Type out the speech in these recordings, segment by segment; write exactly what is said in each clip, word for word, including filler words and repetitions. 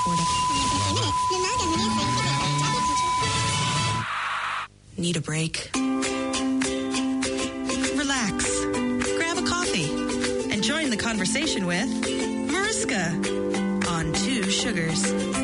afford it. Need a break? Relax. Grab a coffee and join the conversation with Mariska on Two Sugars.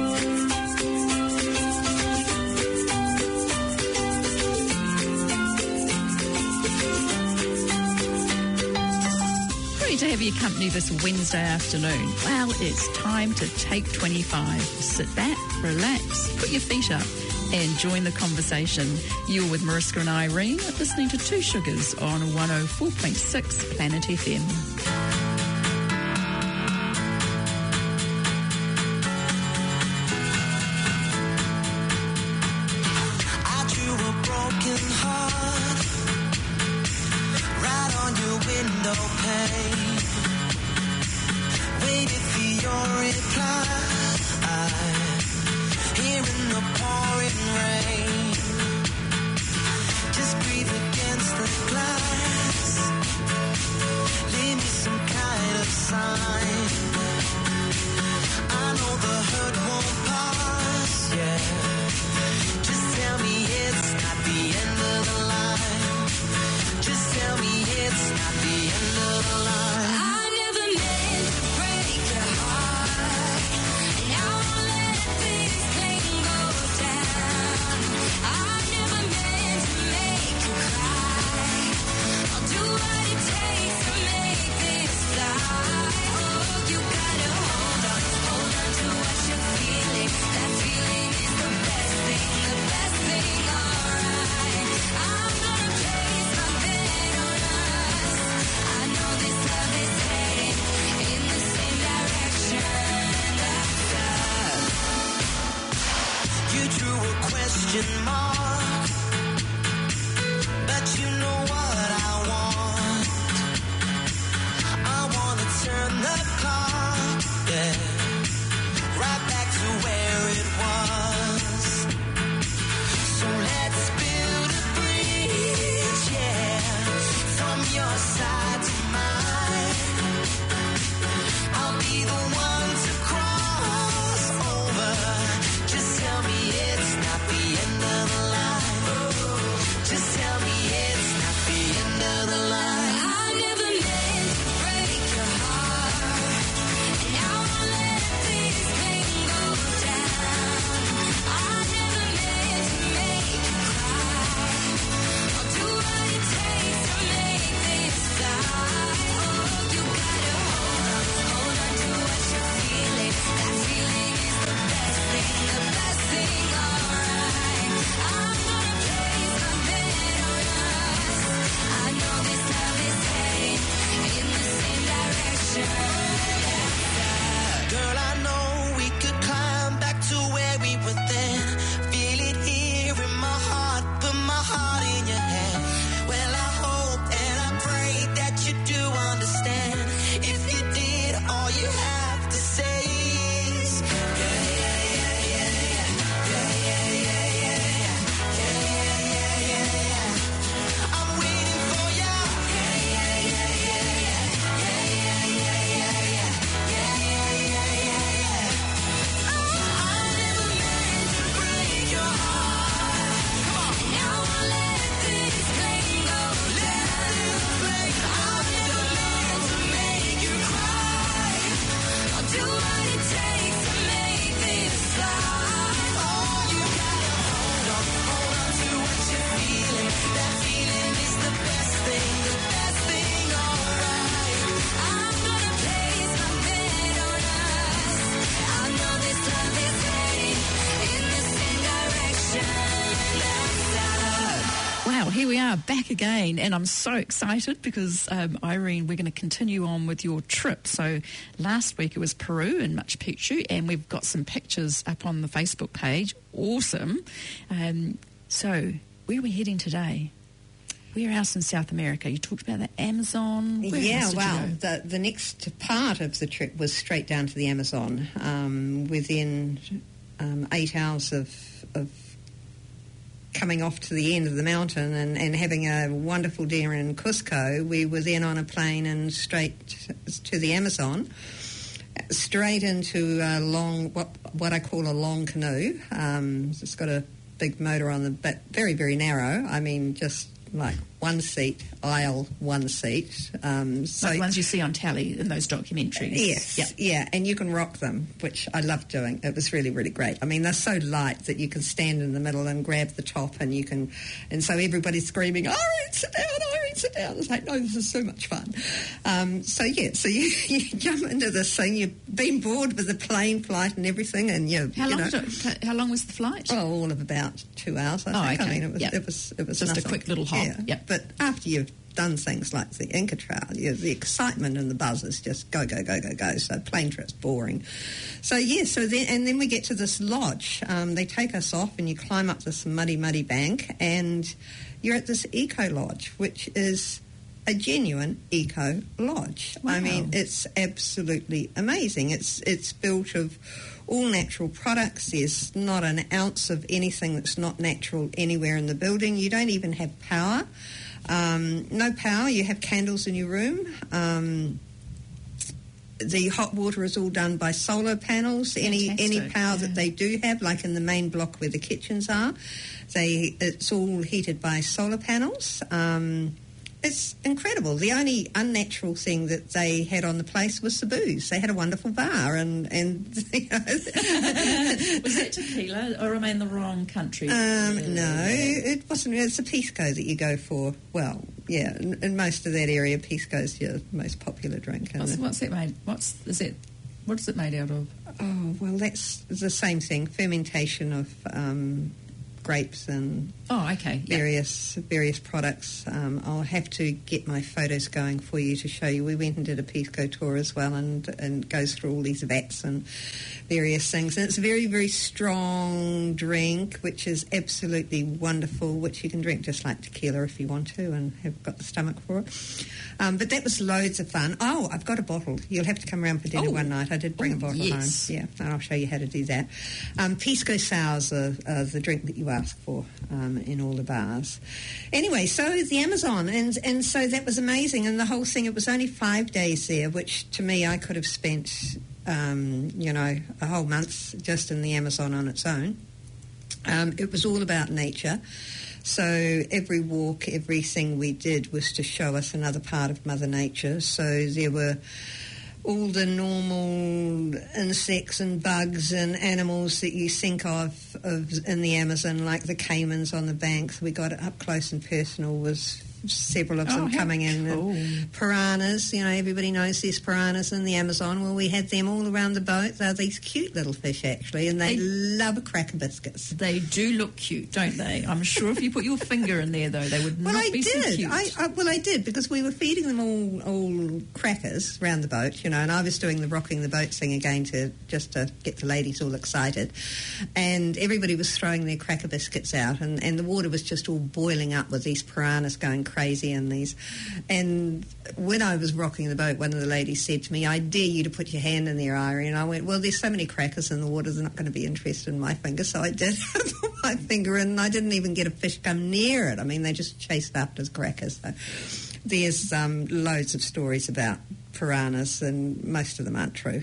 To have your company this Wednesday afternoon. Well, it's time to take twenty-five. Sit back, relax, put your feet up and join the conversation. You're with Mariska and Irene, listening to Two Sugars on one oh four point six Planet F M. Here we are back again, and I'm so excited because, um, Irene, we're going to continue on with your trip. So last week it was Peru and Machu Picchu, and we've got some pictures up on the Facebook page. Awesome. Um, so where are we heading today? Where else in South America? You talked about the Amazon. Where yeah, well, the, the next part of the trip was straight down to the Amazon. Um, within um, eight hours of, of coming off to the end of the mountain and, and having a wonderful dinner in Cusco, we were then on a plane and straight to the Amazon. straight into a long, what what I call a long canoe. Um, it's got a big motor on the back, very, very narrow. I mean, just like one seat, aisle, one seat. Um, so like the ones you see on telly in those documentaries. Yes, yep. yeah, and you can rock them, which I loved doing. It was really, really great. I mean, they're so light that you can stand in the middle and grab the top, and you can, and so everybody's screaming, Irene, sit down, Irene, sit down. It's like, no, this is so much fun. Um, so, yeah, so you, you jump into this thing, you've been bored with the plane flight and everything, and you, how you long know. Did it, how long was the flight? Oh, all of about two hours, I oh, think. Okay. I mean, it was, yep. it was, it was just nothing. a quick little hop. Yeah. Yep. But after you've done things like the Inca Trail, you, the excitement and the buzz is just go, go, go, go, go. So plane trip's boring. So, yeah, so then, and then we get to this lodge. Um, they take us off and you climb up this muddy, muddy bank and you're at this eco lodge, which is a genuine eco lodge. Wow. I mean, it's absolutely amazing. It's it's built of all natural products. There's not an ounce of anything that's not natural anywhere in the building. You don't even have power. Um, no power. You have candles in your room. Um, the hot water is all done by solar panels. Any Fantastic, any power yeah. that they do have, like in the main block where the kitchens are, they it's all heated by solar panels. Um, It's incredible. The only unnatural thing that they had on the place was the booze. They had a wonderful bar, and and you know. Was it tequila, or am I in the wrong country? Um, no, it wasn't. It's a pisco that you go for. Well, yeah, in, in most of that area, pisco's your most popular drink. And What's, what's it made? What's is it? What is it made out of? oh well, that's the same thing. Fermentation of um, grapes and Oh, okay. Yep. various various products. Um, I'll have to get my photos going for you to show you. We went and did a Pisco tour as well, and and goes through all these vats and various things. And it's a very, very strong drink, which is absolutely wonderful, which you can drink just like tequila if you want to and have got the stomach for it. Um, but that was loads of fun. Oh, I've got a bottle. You'll have to come around for dinner Oh. one night. I did bring Oh, a bottle yes. home. Yeah, and I'll show you how to do that. Um, Pisco Sours are, are the drink that you ask for um, in all the bars. Anyway, so the Amazon, and and so that was amazing. And the whole thing, it was only five days there, which to me I could have spent, um, you know, a whole month just in the Amazon on its own. Um, it was all about nature. So every walk, everything we did was to show us another part of Mother Nature. So there were all the normal insects and bugs and animals that you think of, of in the Amazon, like the caimans on the banks. We got it up close and personal, was several of Oh, them how coming in. cool. And piranhas, you know, everybody knows there's piranhas in the Amazon. Well, we had them all around the boat. They're these cute little fish, actually, and they, They- love cracker biscuits. They do look cute, don't they? I'm sure if you put your finger in there, though, they would Well, not I be so did. cute. I, I, well, I did, because we were feeding them all, all crackers around the boat, you know, and I was doing the rocking the boat thing again to just to get the ladies all excited. And everybody was throwing their cracker biscuits out, and, and the water was just all boiling up with these piranhas going crazy and these. And when I was rocking the boat, one of the ladies said to me, "I dare you to put your hand in there, Irene." And I went, "Well, there's so many crackers in the water, they're not going to be interested in my finger." So I did put my finger in, and I didn't even get a fish come near it. I mean, they just chased after the crackers. So there's um, loads of stories about piranhas, and most of them aren't true.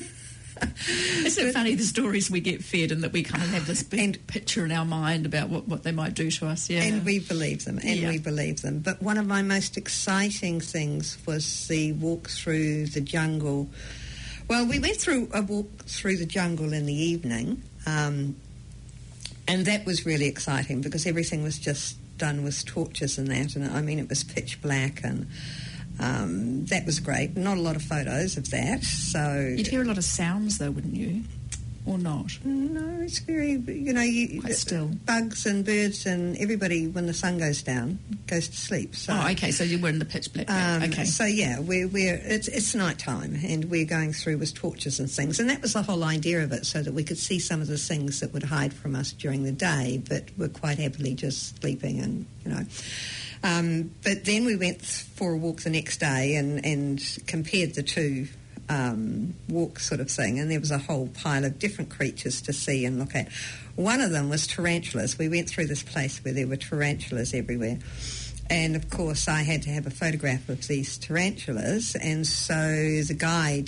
Isn't it funny, the stories we get fed, and that we kind of have this big And- picture in our mind about what, what they might do to us? Yeah. And we believe them, and Yeah. we believe them. But one of my most exciting things was the walk through the jungle. Well, we went through a walk through the jungle in the evening, um, and that was really exciting because everything was just done with torches and that. And I mean, it was pitch black, and um, that was great. Not a lot of photos of that, so You'd hear a lot of sounds, though, wouldn't you? Or not? no, it's very, you know, you, Quite still. bugs and birds and everybody, when the sun goes down, goes to sleep. So, Oh, okay, so you were in the pitch black. um, okay. so yeah, we're, we're it's, it's night time, and we're going through with torches and things, and that was the whole idea of it, so that we could see some of the things that would hide from us during the day, but we're quite happily just sleeping, and you know. Um, but then we went for a walk the next day and, and compared the two um, walk sort of thing, and there was a whole pile of different creatures to see and look at. One of them was tarantulas. We went through this place where there were tarantulas everywhere. And, of course, I had to have a photograph of these tarantulas, and so the guide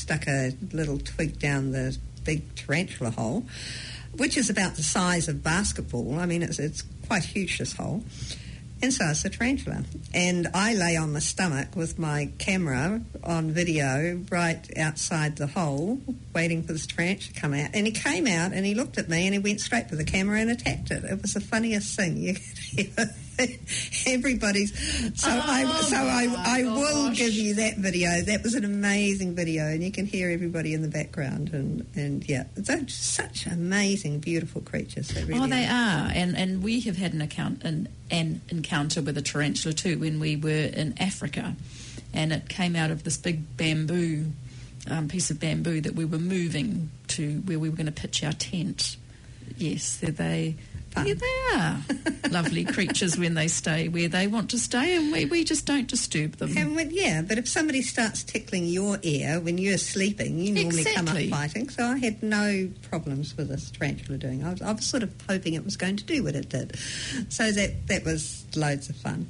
stuck a little twig down the big tarantula hole, which is about the size of basketball. I mean, it's, it's quite huge, this hole. And so it's a tarantula. And I lay on my stomach with my camera on video right outside the hole, waiting for this tarantula to come out. And he came out and he looked at me and he went straight for the camera and attacked it. It was the funniest thing you could hear. Everybody's so oh I so I I will give you that video. That was an amazing video, and you can hear everybody in the background, and, and yeah, they're such amazing, beautiful creatures. They really oh, they are. are, and and we have had an account an, an encounter with a tarantula too when we were in Africa, and it came out of this big bamboo um, piece of bamboo that we were moving to where we were going to pitch our tent. Yes, they're they. Yeah, they are lovely creatures when they stay where they want to stay, and we, we just don't disturb them. And when, yeah, but if somebody starts tickling your ear when you're sleeping, you normally exactly. come up fighting. So I had no problems with this tarantula doing. I was, I was sort of hoping it was going to do what it did. So that, that was loads of fun.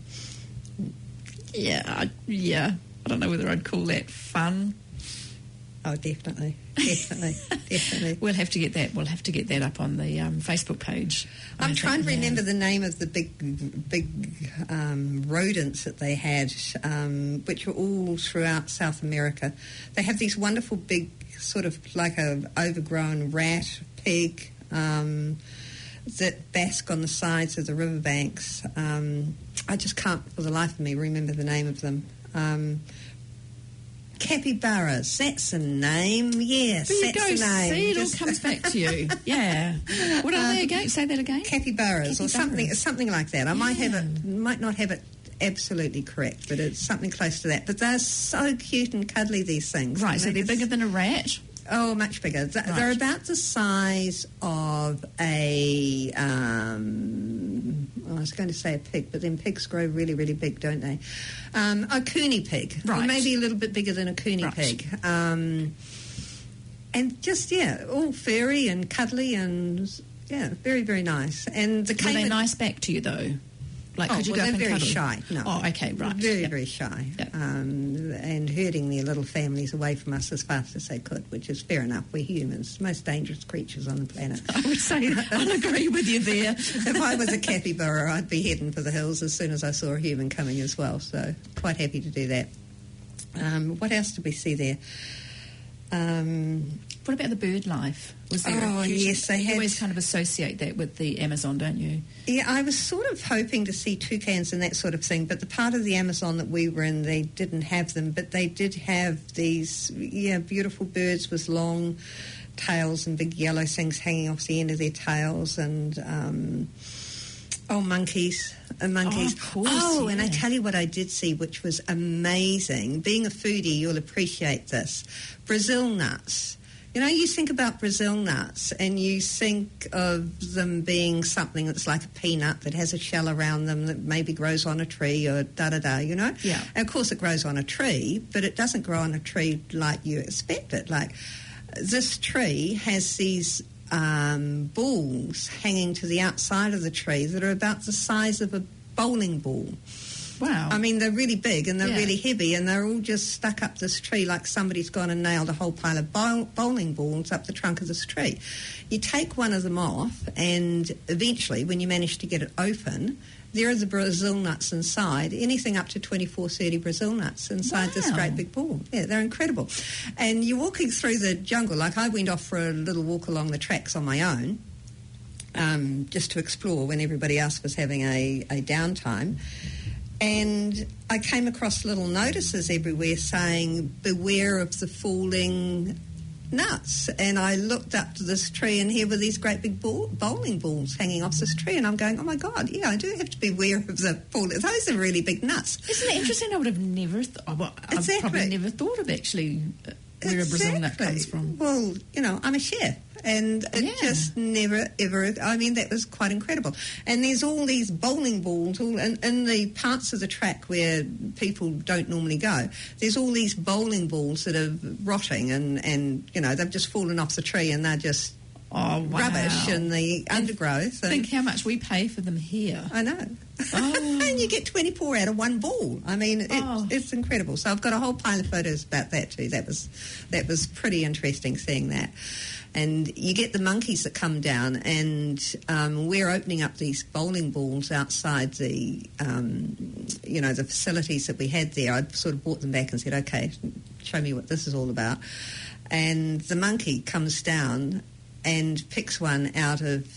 Yeah, I, yeah. I don't know whether I'd call that fun. Oh, definitely, definitely, definitely. We'll have to get that. We'll have to get that up on the um, Facebook page. I'm I trying to think, remember yeah. the name of the big, big um, rodents that they had, um, which were all throughout South America. They have these wonderful big, sort of like a overgrown rat, pig, um, that bask on the sides of the riverbanks. Um, I just can't, for the life of me, remember the name of them. Um, Capybaras, that's a name, yes, there you that's go. a name. See, it Just all comes back to you. Yeah. What are um, they again? Say that again. Capybaras, Capybaras. or something something like that. I yeah. might have it, might not have it absolutely correct, but it's something close to that. But they're so cute and cuddly, these things. Right, so they're just, bigger than a rat? Oh, much bigger. They're right. about the size of a, um, well, I was going to say a pig, but then pigs grow really, really big, don't they? Um, a cooney pig, right. or maybe a little bit bigger than a cooney right. pig. Um, and just, yeah, all furry and cuddly and, yeah, very, very nice. And the Were they nice back to you, though? Like, oh, could you well, go they're up and very cuddle? shy. No. Oh, okay, right. Very, yep. very shy. Yep. Um, and herding their little families away from us as fast as they could, which is fair enough. We're humans, most dangerous creatures on the planet. I would say I'll agree with you there. If I was a capybara, I'd be heading for the hills as soon as I saw a human coming as well. So quite happy to do that. Um, what else did we see there? Um, what about the bird life? Was there oh, a huge, yes, they you had... always kind of associate that with the Amazon, don't you? Yeah, I was sort of hoping to see toucans and that sort of thing, but the part of the Amazon that we were in, they didn't have them, but they did have these, yeah, beautiful birds with long tails and big yellow things hanging off the end of their tails, and, um, oh, monkeys. Uh, monkeys. Oh, of course, oh yeah. And I tell you what I did see, which was amazing. Being a foodie, you'll appreciate this. Brazil nuts. You know, you think about Brazil nuts and you think of them being something that's like a peanut that has a shell around them that maybe grows on a tree or da-da-da, you know? Yeah. And of course it grows on a tree, but it doesn't grow on a tree like you expect it. Like, this tree has these um, balls hanging to the outside of the tree that are about the size of a bowling ball. Wow. I mean, they're really big and they're yeah. really heavy, and they're all just stuck up this tree like somebody's gone and nailed a whole pile of bowl- bowling balls up the trunk of this tree. You take one of them off, and eventually, when you manage to get it open, there are the Brazil nuts inside, anything up to twenty-four, thirty Brazil nuts inside wow. this great big ball. Yeah, they're incredible. And you're walking through the jungle, like I went off for a little walk along the tracks on my own, um, just to explore when everybody else was having a, a downtime. And I came across little notices everywhere saying, beware of the falling nuts. And I looked up to this tree, and here were these great big ball, bowling balls hanging off this tree. And I'm going, oh, my God, yeah, I do have to beware of the falling. Those are really big nuts. Isn't it interesting? I would have never thought, well, I've Exactly. probably never thought of actually uh, where Exactly. a Brazil nut comes from. Well, you know, I'm a chef, and it Yeah. just never, ever, I mean, that was quite incredible. And there's all these bowling balls all in, in the parts of the track where people don't normally go. There's all these bowling balls that are rotting, and, and, you know, they've just fallen off the tree, and they're just oh, wow. rubbish and the undergrowth. And think how much we pay for them here. I know. Oh. And you get twenty-four out of one ball. I mean, it, Oh. it's incredible. So I've got a whole pile of photos about that too. That was that was pretty interesting seeing that. And you get the monkeys that come down, and um, we're opening up these bowling balls outside the, um, you know, the facilities that we had there. I sort of brought them back and said, okay, show me what this is all about. And the monkey comes down and picks one out of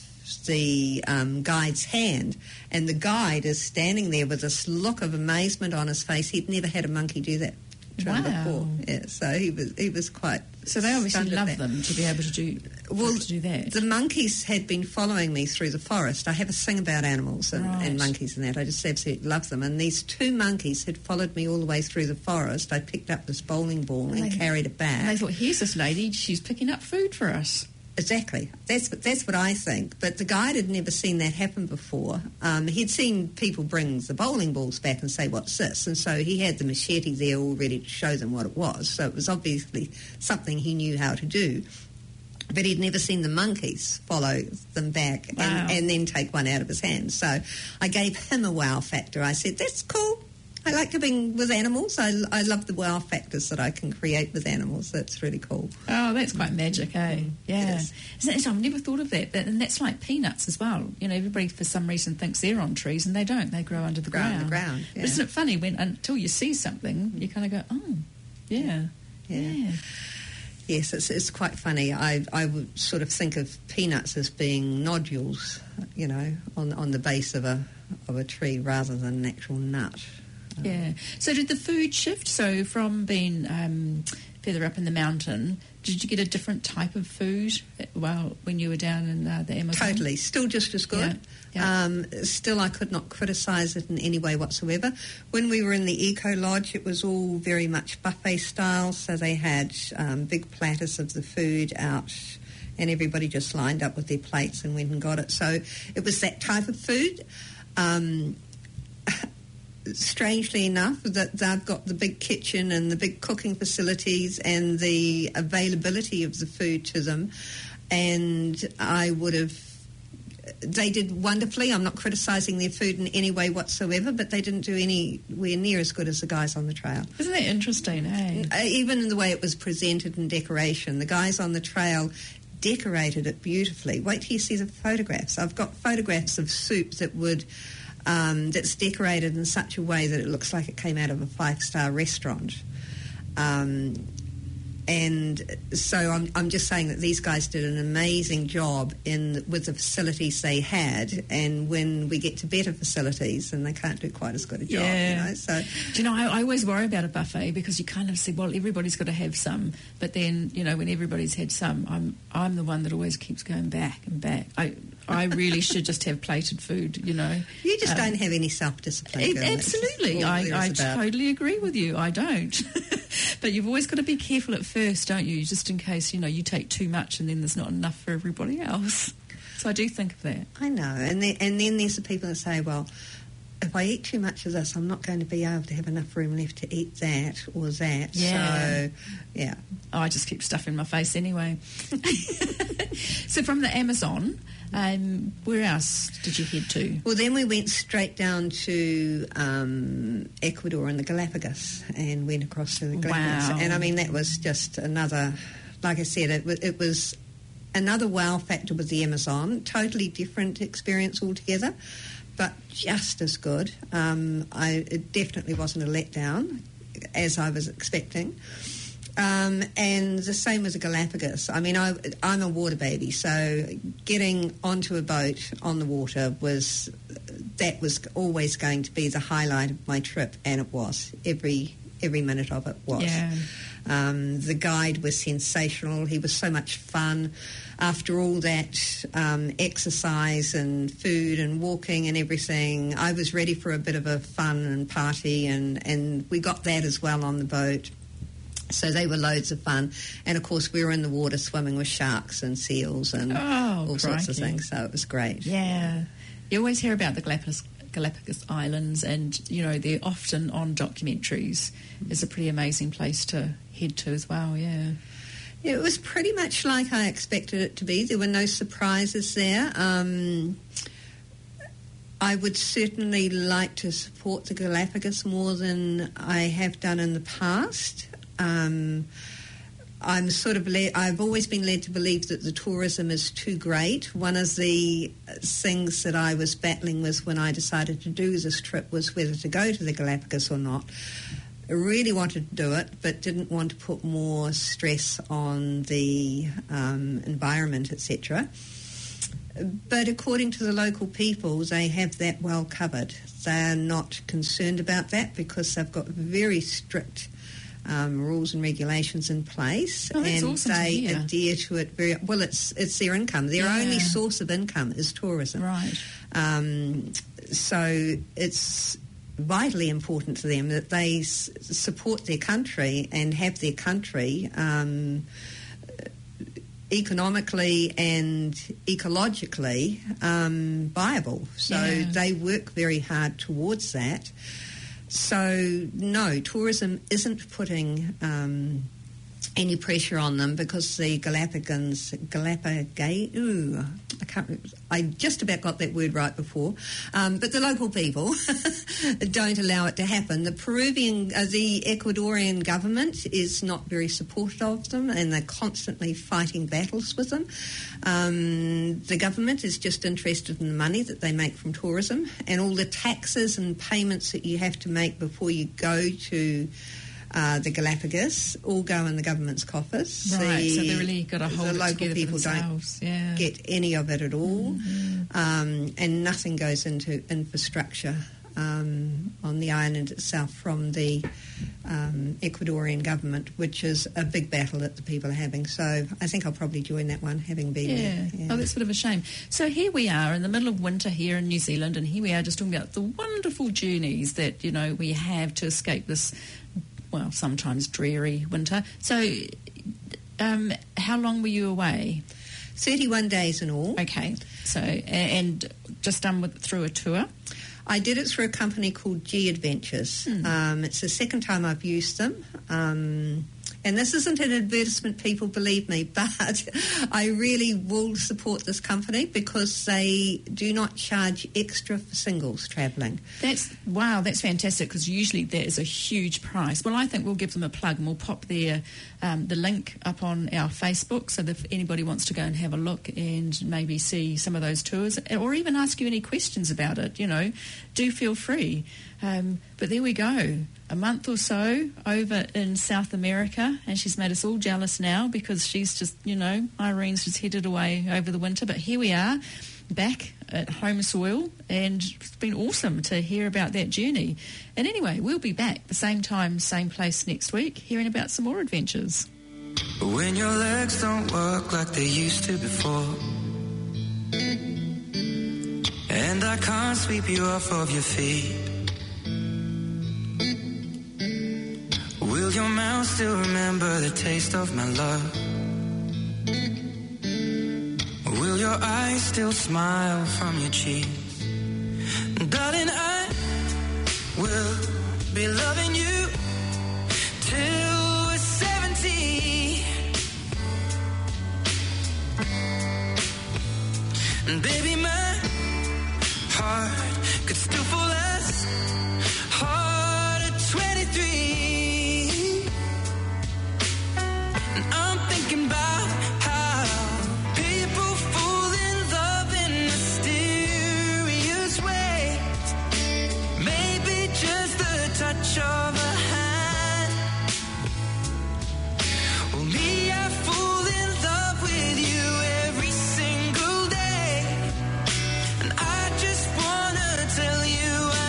the um, guide's hand, and the guide is standing there with this look of amazement on his face. He'd never had a monkey do that to him Wow. before. Yeah, so he was he was quite. So they obviously stunned at love that. them to be able to do, Well, to do that. The monkeys had been following me through the forest. I have a thing about animals and, Right. and monkeys and that. I just absolutely love them. And these two monkeys had followed me all the way through the forest. I picked up this bowling ball and they- carried it back. And they thought, here's this lady, she's picking up food for us. Exactly. That's what, that's what I think. But the guide had never seen that happen before. Um, he'd seen people bring the bowling balls back and say, what's this? And so he had the machete there all ready to show them what it was. So it was obviously something he knew how to do. But he'd never seen the monkeys follow them back and, Wow. and then take one out of his hand. So I gave him a wow factor. I said, that's cool. I like to be with animals. I, I love the wow factors that I can create with animals. That's really cool. Oh, that's quite magic, eh? Yeah. Yes. Isn't it? I've never thought of that. that. And that's like peanuts as well. You know, everybody for some reason thinks they're on trees, and they don't. They grow under the Grow ground. on the ground, But yeah. isn't it funny when until you see something, you kind of go, oh, yeah, Yeah. yeah. Yes, it's, it's quite funny. I, I would sort of think of peanuts as being nodules, you know, on on the base of a of a tree rather than an actual nut. Yeah. So did the food shift? So from being um, further up in the mountain, did you get a different type of food well, when you were down in uh, the Amazon? Totally. Still just as good. Yeah, yeah. Um, still, I could not criticise it in any way whatsoever. When we were in the Eco Lodge, it was all very much buffet style, so they had um, big platters of the food out, and everybody just lined up with their plates and went and got it. So it was that type of food. Um, strangely enough, that they've got the big kitchen and the big cooking facilities and the availability of the food to them, and I would have they did wonderfully. I'm not criticising their food in any way whatsoever, but they didn't do anywhere near as good as the guys on the trail. Isn't that interesting, eh? Uh, even in the way it was presented in decoration, the guys on the trail decorated it beautifully. Wait till you see the photographs. I've got photographs of soup that would Um, that's decorated in such a way that it looks like it came out of a five-star restaurant. Um, and so I'm, I'm just saying that these guys did an amazing job in with the facilities they had, and when we get to better facilities, then they can't do quite as good a job. Yeah. You know? So, Do you know, I, I always worry about a buffet because you kind of say, well, everybody's got to have some. But then, you know, when everybody's had some, I'm I'm the one that always keeps going back and back. I I really should just have plated food, you know. you just Um, don't have any self-discipline. It- girl. That's absolutely. all I, there I is about. totally agree with you. I don't. But you've always got to be careful at first, don't you? Just in case, you know, you take too much and then there's not enough for everybody else. So I do think of that. I know. And then, and then there's the people that say, well, if I eat too much of this, I'm not going to be able to have enough room left to eat that or that. Yeah. So, yeah. Oh, I just keep stuff in my face anyway. So from the Amazon, um, where else did you head to? Well, then we went straight down to um, Ecuador and the Galapagos and went across to the Galapagos. Wow. And, I mean, that was just another, like I said, it, wa- it was another wow factor with the Amazon. Totally different experience altogether, but just as good. Um, I, it definitely wasn't a letdown, as I was expecting. Um, and the same with the Galapagos. I mean, I, I'm a water baby, so getting onto a boat on the water was, that was always going to be the highlight of my trip, and it was. Every every minute of it was. Yeah. Um, the guide was sensational. He was so much fun. After all that um, exercise and food and walking and everything, I was ready for a bit of a fun and party, and, and we got that as well on the boat. So they were loads of fun. And, of course, we were in the water swimming with sharks and seals and Oh, all sorts of crikey. things. So it was great. Yeah. You always hear about the Galapagos, Galapagos Islands, and, you know, they're often on documentaries. It's a pretty amazing place to head to as well, yeah. It was pretty much like I expected it to be. There were no surprises there. Um, I would certainly like to support the Galapagos more than I have done in the past. Um, I'm sort of led, I've always been led to believe that the tourism is too great. One of the things that I was battling with when I decided to do this trip was whether to go to the Galapagos or not. I really wanted to do it, but didn't want to put more stress on the um, environment, et cetera. But according to the local people, they have that well covered. They're not concerned about that because they've got very strict um, rules and regulations in place, oh, that's and awesome they to hear. adhere to it very well. It's it's their income. Their Yeah. only source of income is tourism. Right. Um, so it's vitally important to them that they s- support their country and have their country um, economically and ecologically um, viable. So Yeah. they work very hard towards that. So no, tourism isn't putting um, any pressure on them because the Galapagos, Galapagos, ooh, I can't, I just about got that word right before, um, but the local people don't allow it to happen. The Peruvian, uh, the Ecuadorian government is not very supportive of them, and they're constantly fighting battles with them. Um, the government is just interested in the money that they make from tourism, and all the taxes and payments that you have to make before you go to Uh, the Galapagos all go in the government's coffers. Right, the, so they really got to hold the it local together people for themselves. don't Yeah. get any of it at all, Mm-hmm. um, and nothing goes into infrastructure um, on the island itself from the um, Ecuadorian government, which is a big battle that the people are having. So I think I'll probably join that one, having been Yeah. there. Yeah. Oh, that's sort of a shame. So here we are in the middle of winter here in New Zealand, and here we are just talking about the wonderful journeys that, you know, we have to escape this, well, sometimes dreary winter. So um, how long were you away? thirty-one days in all. Okay. So, a- and just done with through a tour? I did it through a company called G Adventures. Mm. Um, it's the second time I've used them. Um, and this isn't an advertisement, people, believe me, but I really will support this company because they do not charge extra for singles travelling. That's wow, that's fantastic because usually that is a huge price. Well, I think we'll give them a plug and we'll pop their um, the link up on our Facebook so that if anybody wants to go and have a look and maybe see some of those tours or even ask you any questions about it, you know, do feel free. Um, but there we go, a month or so over in South America, and she's made us all jealous now because she's just, you know, Irene's just headed away over the winter. But here we are, back at home soil, and it's been awesome to hear about that journey. And anyway, we'll be back the same time, same place next week, hearing about some more adventures. When your legs don't work like they used to before, and I can't sweep you off of your feet, will your mouth still remember the taste of my love? Will your eyes still smile from your cheeks? Darling, I will be loving you till we're seventy. And baby, my heart could still fall as hard at twenty-three. And I'm thinking about how people fall in love in mysterious ways. Maybe just the touch of a hand. Well, me, I fall in love with you every single day. And I just wanna tell you I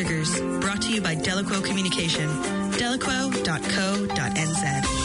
Sugars, brought to you by Delaquo Communication, delaquo dot co dot n z.